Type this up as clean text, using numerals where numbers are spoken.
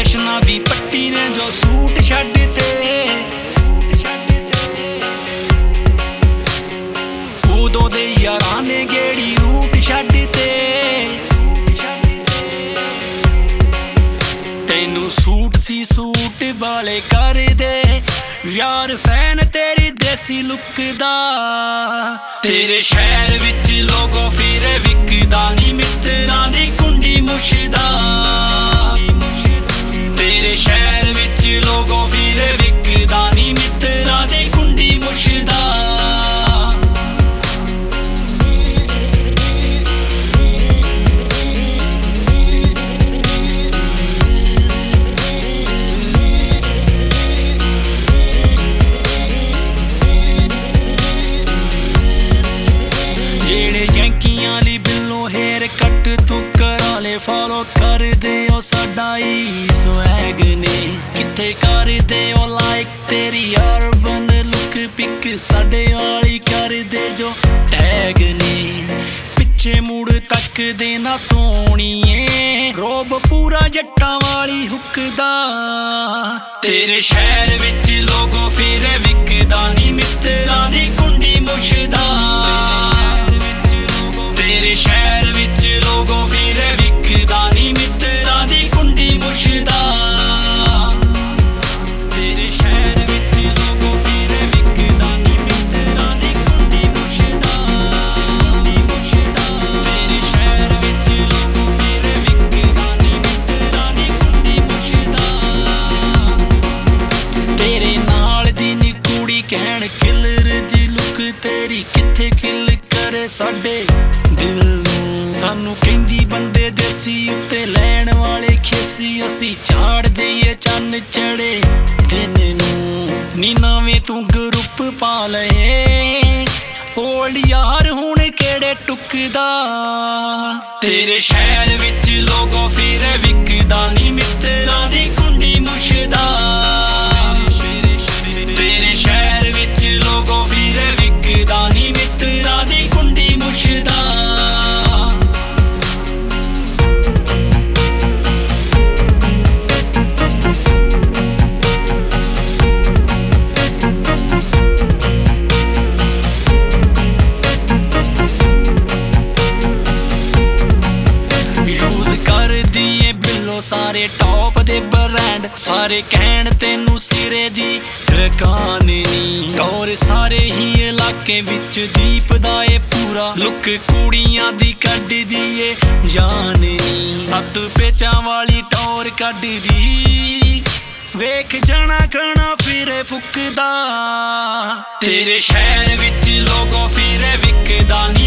फैशना दी पट्टी ने जो सूट छड्डते उदों दे यारां ने गेड़ी रूट छड्डते तैनू सूट सी सूट वाले कर दे यार फैन तेरी देसी लुक दा तेरे शहर विच लोगों फिरे विकदा नी मित्तरां दी कुंडी मुशदा तेरे शहर विच लोगों फिरे विकदा नी मित्तरां दी कुंडी मुशदा ली बिल्लो हेयर कट तू करा ले फॉलो कर दे ओ साडा ही स्वैग ने किथे कर दे ओ लाइक तेरी अर्बन लुक पिक साडे वाली कर दे जो टैग ने पिछे मुड़ तक दे ना सोहणीए रोब पूरा जट्टां वाली हुकदा तेरे शहर विच लोगों फिरे विकदा नी मित्तरां दी कुंडी मुशदा तेरे शहर विच लोगों फिरे विकदा नी मित्तरां दी कुंडी मुशदा तेरे शहर विच लोगों फिरे विकदा नी मित्तरां दी कुंडी मुशदा तेरे शहर विच लोगों फिरे विकदा नी मित्तरां दी कुंडी मुशदा तेरे नाल दी नी कुड़ी कहण किलर जी लुक तेरी किथे किल करे साडे सानू कहंदी बंदे देसी उत्ते लैण वाले खेसी असी झाड़ दईए चन्न चढ़े दिन नूं नी नवें तू ग्रुप पा लए ओल्ड यार हुण केड़े टुकदा तेरे शहर विच लोगों फिरे विकदा नी मित्तरां दी कुंडी मुशदा तेरे शहर विच लोगों फिरे विकदा नी मित्तरां दी कुंडी मुशदा सारे टॉप दे ब्रांड सारे कहण तेनू सिरे दी रकान नी और सारे ही इलाके विच दीप दा ए पूरा लुक कुड़ियां दी कड्ड दी ए जान नी सत्त पेचां वाली टौर कड्ड दी वेख जाना खाना फिरे फुकदा तेरे शहर विच लोगों फिरे विकदा नी